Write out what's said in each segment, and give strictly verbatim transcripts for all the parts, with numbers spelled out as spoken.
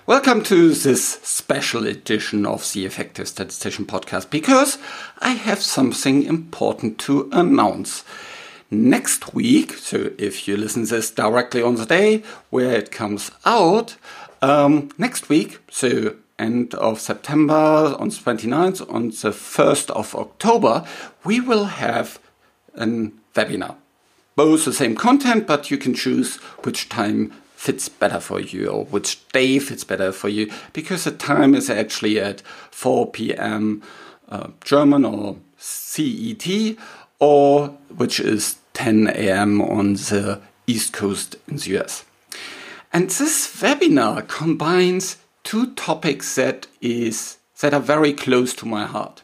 Welcome to this special edition of the Effective Statistician podcast, because I have something important to announce. Next week, so if you listen to this directly on the day where it comes out, um, next week, so end of September on the twenty-ninth, on the first of October, we will have a webinar. Both the same content, but you can choose which time fits better for you or which day fits better for you, because the time is actually at four p.m. Uh, German or C E T, or which is ten a.m. on the East Coast in the U S. And this webinar combines two topics that is that are very close to my heart.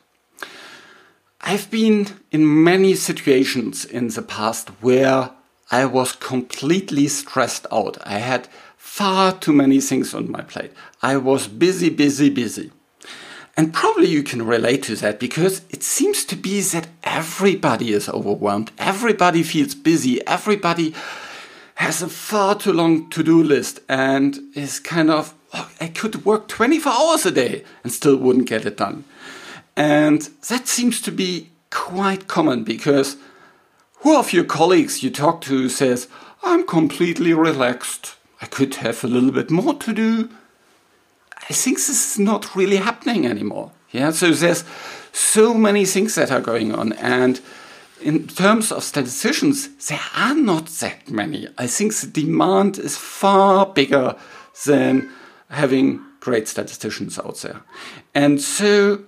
I've been in many situations in the past where I was completely stressed out. I had far too many things on my plate. I was busy, busy, busy. And probably you can relate to that, because it seems to be that everybody is overwhelmed. Everybody feels busy. Everybody has a far too long to-do list and is kind of, oh, I could work twenty-four hours a day and still wouldn't get it done. And that seems to be quite common, because who of your colleagues you talk to says, I'm completely relaxed, I could have a little bit more to do? I think this is not really happening anymore. Yeah, so there's so many things that are going on. And in terms of statisticians, there are not that many. I think the demand is far bigger than having great statisticians out there. And so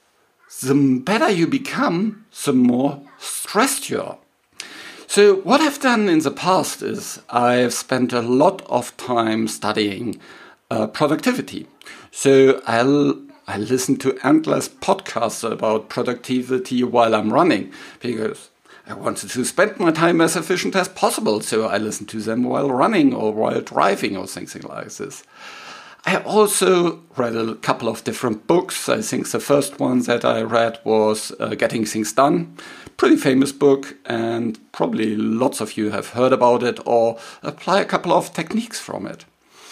the better you become, the more stressed you are. So what I've done in the past is I've spent a lot of time studying uh, productivity. So I'll, I listen to endless podcasts about productivity while I'm running, because I wanted to spend my time as efficient as possible. So I listen to them while running or while driving or something like this. I also read a couple of different books. I think the first one that I read was uh, Getting Things Done. Pretty famous book, and probably lots of you have heard about it or apply a couple of techniques from it.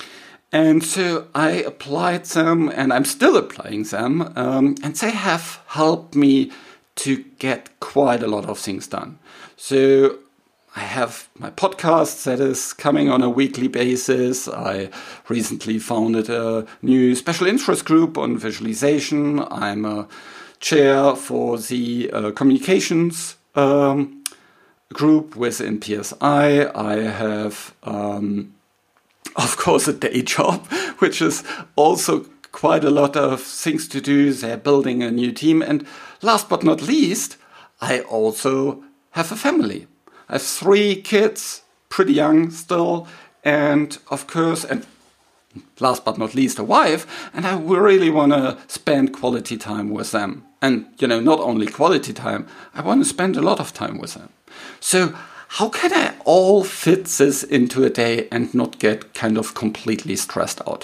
And so I applied them, and I'm still applying them, um, and they have helped me to get quite a lot of things done. So I have my podcast that is coming on a weekly basis. I recently founded a new special interest group on visualization. I'm a chair for the uh, communications um, group within P S I. I have, um, of course, a day job, which is also quite a lot of things to do. They're building a new team. And last but not least, I also have a family. I have three kids, pretty young still, and of course, and last but not least, a wife, and I really want to spend quality time with them. And, you know, not only quality time, I want to spend a lot of time with them. So how can I all fit this into a day and not get kind of completely stressed out?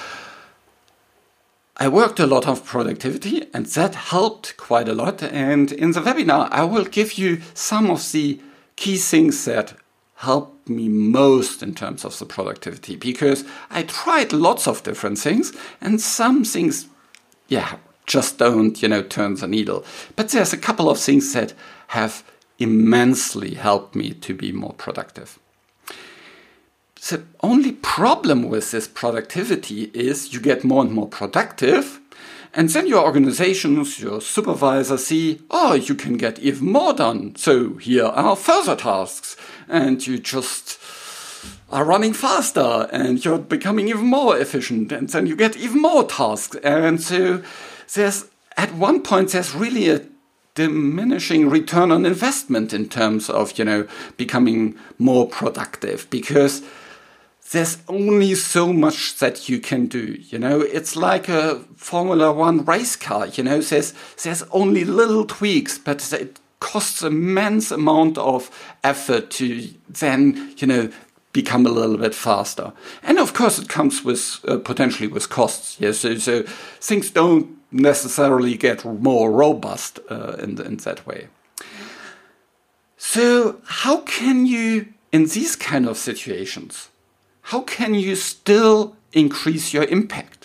I worked a lot of productivity, and that helped quite a lot. And in the webinar, I will give you some of the key things that helped me most in terms of the productivity, because I tried lots of different things, and some things, yeah, just don't, you know, turn the needle. But there's a couple of things that have immensely helped me to be more productive. The only problem with this productivity is you get more and more productive, and then your organizations, your supervisors see, oh, you can get even more done. So here are further tasks. And you just are running faster, and you're becoming even more efficient. And then you get even more tasks. And so there's, at one point, there's really a diminishing return on investment in terms of, you know, becoming more productive, because there's only so much that you can do, you know. It's like a Formula One race car, you know. There's, there's only little tweaks, but it costs immense amount of effort to then, you know, become a little bit faster. And of course, it comes with uh, potentially with costs. Yes, so, so things don't necessarily get more robust uh, in, in that way. So how can you, in these kind of situations, how can you still increase your impact?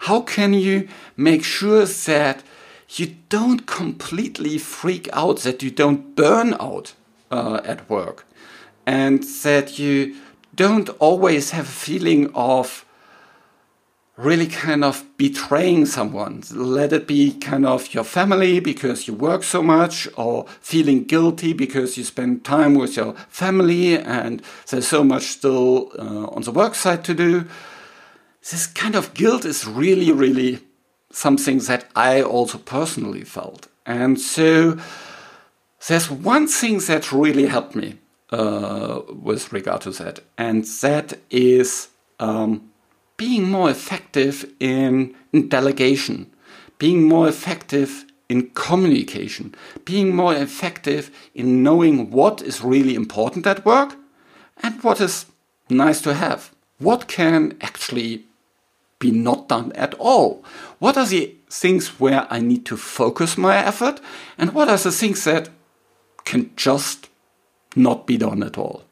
How can you make sure that you don't completely freak out, that you don't burn out uh, at work, and that you don't always have a feeling of really kind of betraying someone? Let it be kind of your family because you work so much, or feeling guilty because you spend time with your family and there's so much still uh, on the work side to do. This kind of guilt is really, really something that I also personally felt. And so there's one thing that really helped me uh, with regard to that, and that is um, being more effective in, in delegation, being more effective in communication, being more effective in knowing what is really important at work and what is nice to have. What can actually be not done at all? What are the things where I need to focus my effort, and what are the things that can just not be done at all?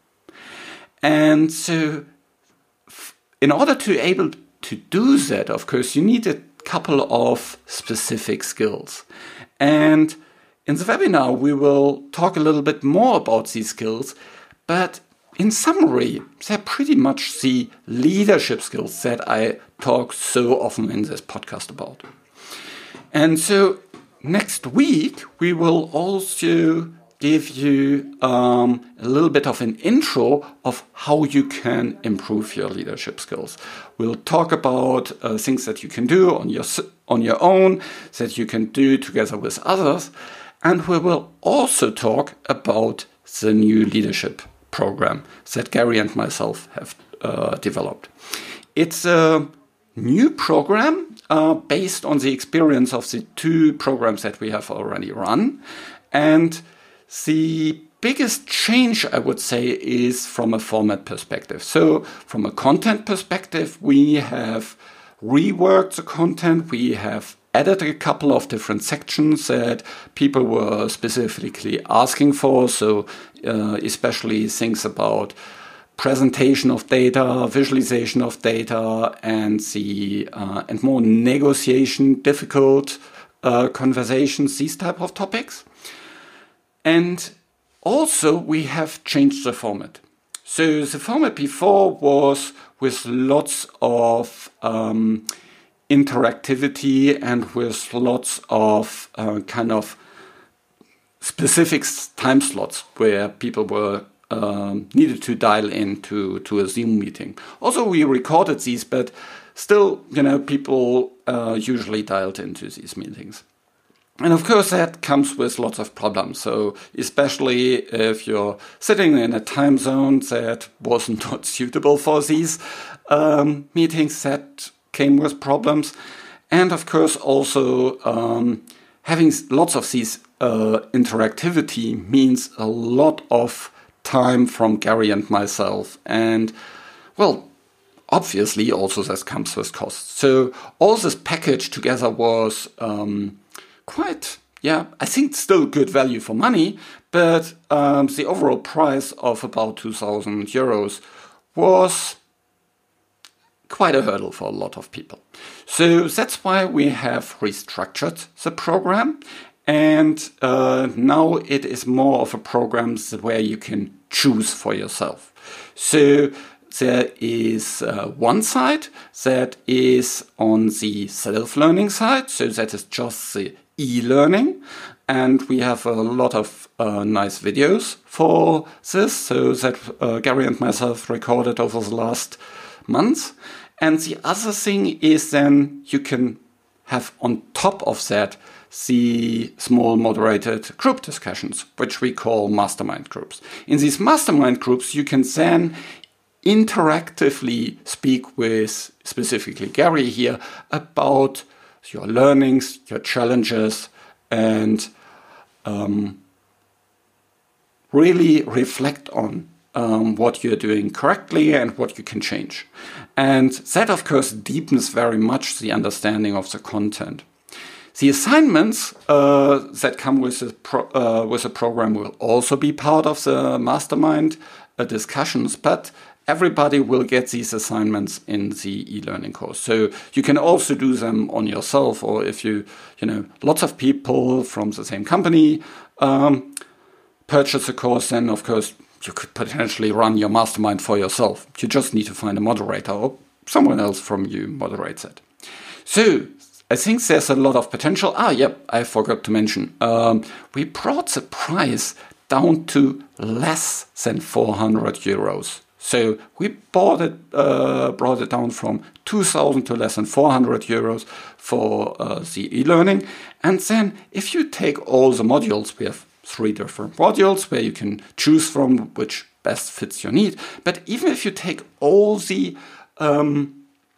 And so in order to be able to do that, of course, you need a couple of specific skills. And in the webinar, we will talk a little bit more about these skills, but in summary, they're pretty much the leadership skills that I talk so often in this podcast about. And so next week, we will also give you um, a little bit of an intro of how you can improve your leadership skills. We'll talk about uh, things that you can do on your on your own, that you can do together with others, and we will also talk about the new leadership program that Gary and myself have uh, developed. It's a new program uh, based on the experience of the two programs that we have already run, and the biggest change, I would say, is from a format perspective. So from a content perspective, we have reworked the content. We have added a couple of different sections that people were specifically asking for. So uh, especially things about presentation of data, visualization of data, and the uh, and more negotiation, difficult uh, conversations, these type of topics. And also we have changed the format. So the format before was with lots of um, interactivity and with lots of uh, kind of specific time slots where people were um, needed to dial in to, to a Zoom meeting. Also, we recorded these, but still, you know, people uh, usually dialed into these meetings. And of course, that comes with lots of problems. So especially if you're sitting in a time zone that was not suitable for these um, meetings, that came with problems. And of course, also um, having lots of these uh, interactivity means a lot of time from Gary and myself. And well, obviously also this comes with costs. So all this package together was um, quite, yeah, I think still good value for money, but um, the overall price of about two thousand euros was quite a hurdle for a lot of people. So that's why we have restructured the program, and uh, now it is more of a program where you can choose for yourself. So there is uh, one side that is on the self-learning side, so that is just the e-learning, and we have a lot of uh, nice videos for this, so that uh, Gary and myself recorded over the last months. And the other thing is then you can have on top of that the small moderated group discussions, which we call mastermind groups. In these mastermind groups, you can then interactively speak with specifically Gary here about your learnings, your challenges, and um, really reflect on um, what you're doing correctly and what you can change. And that, of course, deepens very much the understanding of the content. The assignments uh, that come with the, pro uh, with the program will also be part of the mastermind uh, discussions, but everybody will get these assignments in the e-learning course. So you can also do them on yourself, or if you, you know, lots of people from the same company um, purchase a course, then of course you could potentially run your mastermind for yourself. You just need to find a moderator, or someone else from you moderates it. So I think there's a lot of potential. Ah, yep, I forgot to mention. Um, we brought the price down to less than four hundred euros. So we bought it, uh, brought it down from two thousand to less than four hundred euros for uh, the e-learning. And then if you take all the modules, we have three different modules where you can choose from which best fits your need. But even if you take all the um,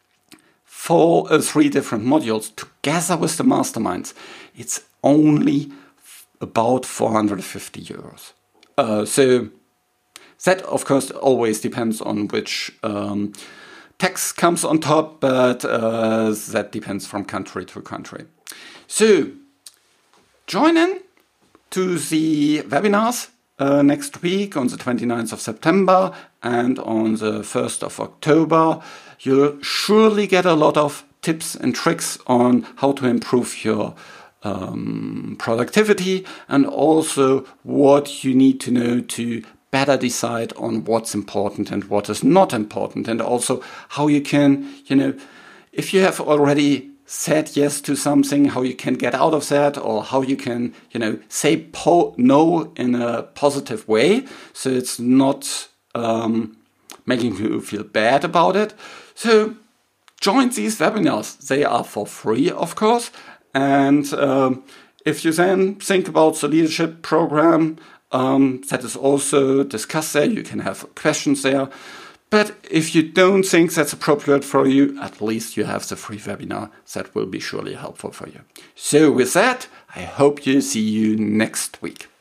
four, uh, three different modules together with the masterminds, it's only f- about four hundred fifty euros. Uh, so that, of course, always depends on which um, tax comes on top, but uh, that depends from country to country. So join in to the webinars uh, next week on the twenty-ninth of September and on the first of October. You'll surely get a lot of tips and tricks on how to improve your um, productivity, and also what you need to know to better decide on what's important and what is not important, and also how you can, you know, if you have already said yes to something, how you can get out of that, or how you can, you know, say po- no in a positive way, so it's not um, making you feel bad about it. So join these webinars. They are for free, of course. And um, if you then think about the leadership program, um, that is also discussed there. You can have questions there. But if you don't think that's appropriate for you, at least you have the free webinar. That will be surely helpful for you. So with that, I hope you see you next week.